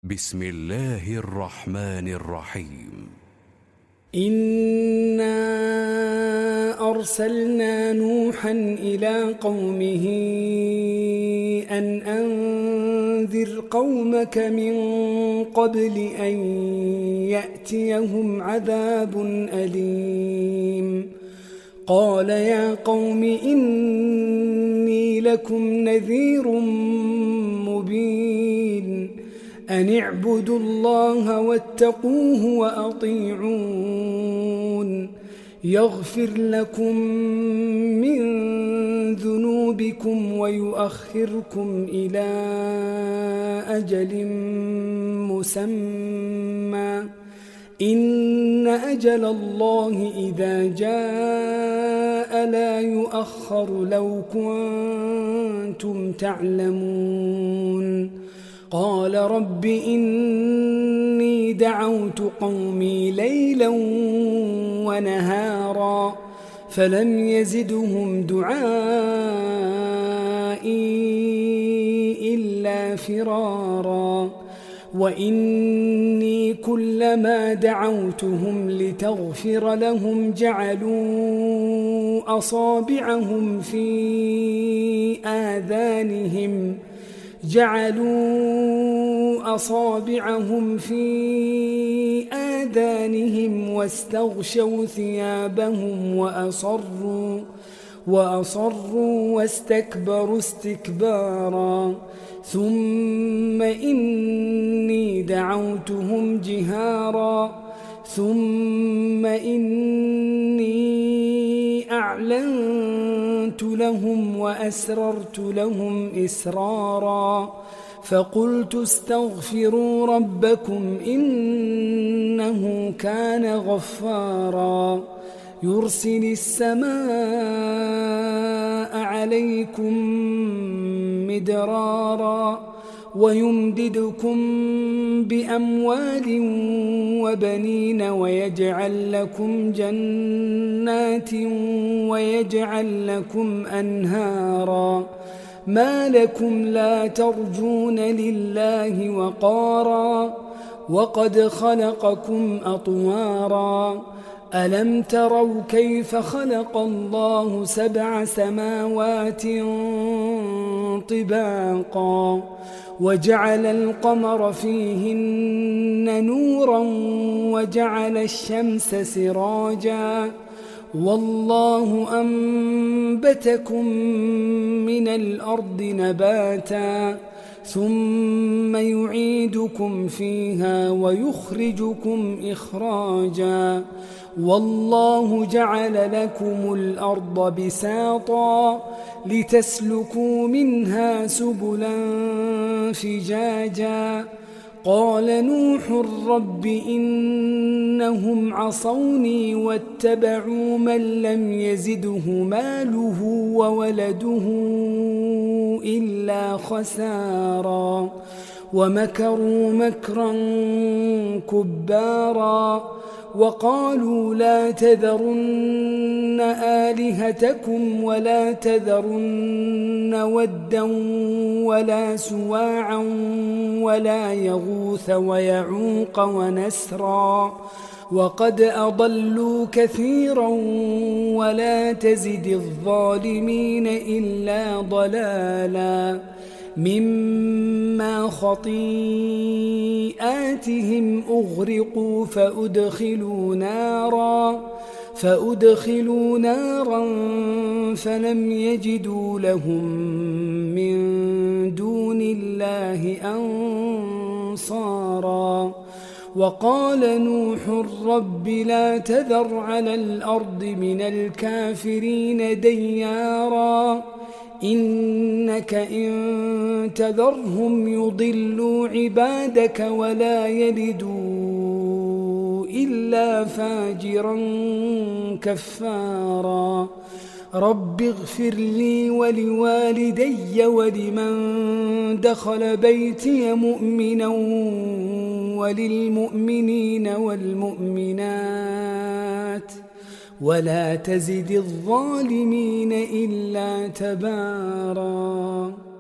بسم الله الرحمن الرحيم. إنا أرسلنا نوحا إلى قومه أن أنذر قومك من قبل أن يأتيهم عذاب أليم. قال يا قوم إني لكم نذير مبين أن اعبدوا الله واتقوه وأطيعون يغفر لكم من ذنوبكم ويؤخركم إلى أجل مسمى إن أجل الله إذا جاء لا يؤخر لو كنتم تعلمون. قال رب إني دعوت قومي ليلا ونهارا فلم يزدهم دعائي إلا فرارا وإني كلما دعوتهم لتغفر لهم جعلوا أصابعهم في آذانهم واستغشوا ثيابهم وأصروا واستكبروا استكبارا ثم إني دعوتهم جهارا ثم إني أعلنت لهم وأسررت لهم إسرارا فقلت استغفروا ربكم إنه كان غفارا يرسل السماء عليكم مدرارا ويمددكم بأموال وبنين ويجعل لكم جنات ويجعل لكم أنهارا ما لكم لا ترجون لله وقارا وقد خلقكم أطوارا ألم تروا كيف خلق الله 7 سماوات طباقا وجعل القمر فيهن نورا وجعل الشمس سراجا والله أنبتكم من الأرض نباتا ثم يعيدكم فيها ويخرجكم إخراجا والله جعل لكم الأرض بساطا لتسلكوا منها سبلا فجاجا قال نوح رب إنهم عصوني واتبعوا من لم يزده ماله وولده إلا خسارا ومكروا مكرا كبارا وقالوا لا تذرن آلهتكم ولا تذرن ودا ولا سواعا ولا يغوث ويعوق ونسرا وقد أضلوا كثيرا ولا تزد الظالمين إلا ضلالا مما خطيئاتهم أغرقوا فأدخلوا نارا فلم يجدوا لهم من دون الله أنصارا وقال نوح رب لا تذر على الأرض من الكافرين ديارا إنك إن تذرهم يضلوا عبادك ولا يلدوا إلا فاجرا كفارا رب اغفر لي ولوالدي ولمن دخل بيتي مؤمنا وللمؤمنين والمؤمنات ولا تزد الظالمين إلا تبارا.